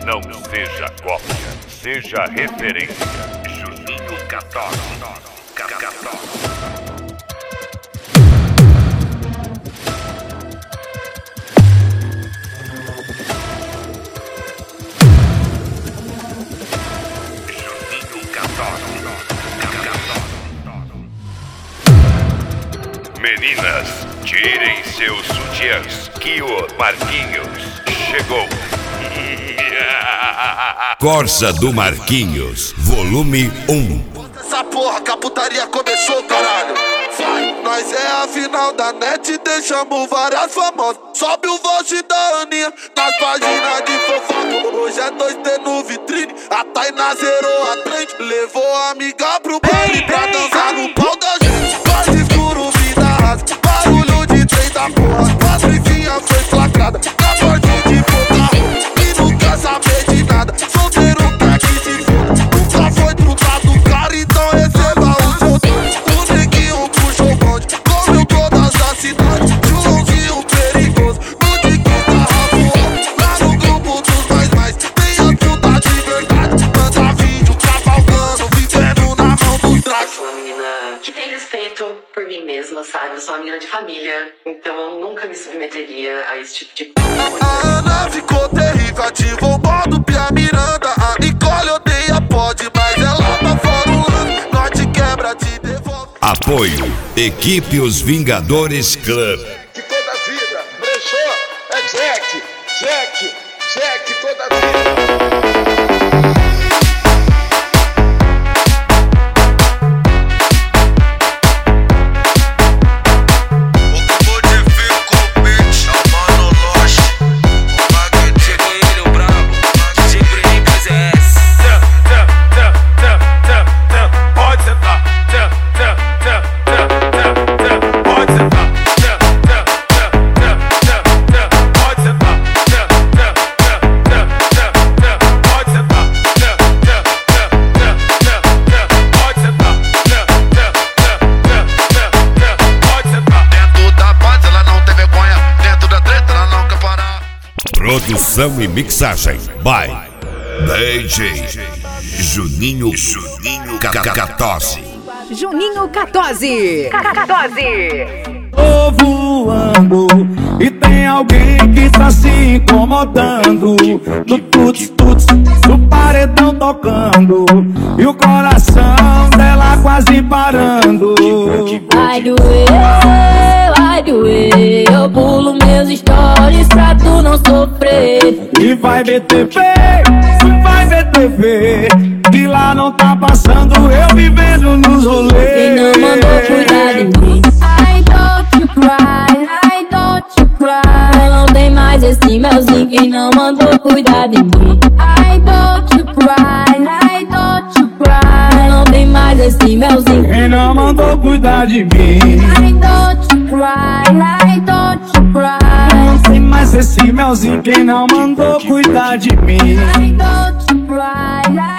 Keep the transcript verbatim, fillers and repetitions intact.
Não seja cópia, seja referência. Juninho quatorze. Meninas, tirem seus sutiãs, que o Marquinhos chegou. Corsa do Marquinhos, volume um. Essa porra que a putaria começou, caralho. Vai, nós é a final da net, deixamos várias famosas. Sobe o vote da Aninha nas páginas de fofoca. Hoje é dois D no vitrine, a Tainá zerou a trend. Levou a amiga pro baile pra dançar no pau da gente. Quase escuro, vida rasa, barulho de trem da porra. Quase vizinha foi flagrada, na porta de boca. E não quer saber de nada, solteiro quer que se foda. Nunca foi trucar do cara, então receba o seu dom. O neguinho puxou o bonde, comeu todas as cidades. Joãozinho perigoso, no de quinta rabo. Lá no grupo dos mais mais, tem a puta de verdade. Manda vídeo cavalgando, vivendo na mão do traje. Eu sou uma menina que tem respeito por mim mesma, sabe? Eu sou uma menina de família, então eu nunca me submeteria a esse tipo de coisa. A Ana ficou terrível, ativou o modo Pia Miranda. A Nicole odeia pode, mas ela tá fora o lance. Norte quebra, te devolve. Apoio, Equipe Os Vingadores Club. Que toda vida, brechó, é Jack, Jack, Jack, toda vida. Produção e mixagem by D J Juninho Juninho quatorze. Juninho quatorze. quatorze. Tô voando e tem alguém que tá se incomodando. No tuts tuts, no paredão tocando e o coração dela quase parando. Vai doer, vai doer. Eu pulo meus stories pra tu não sofrer. E vai ver T V, vai ver T V, que lá não tá passando eu vivendo nos rolês. Quem não mandou cuidar de mim? I don't you cry, I don't you cry. Não tem mais esse melzinho. Quem não mandou cuidar de mim? I don't you cry, I don't you cry. Não tem mais esse melzinho. Quem não mandou cuidar de mim? I don't you cry, I don't you cry. Não tem mais esse melzinho. Quem não mandou cuidar de mim? I don't you cry.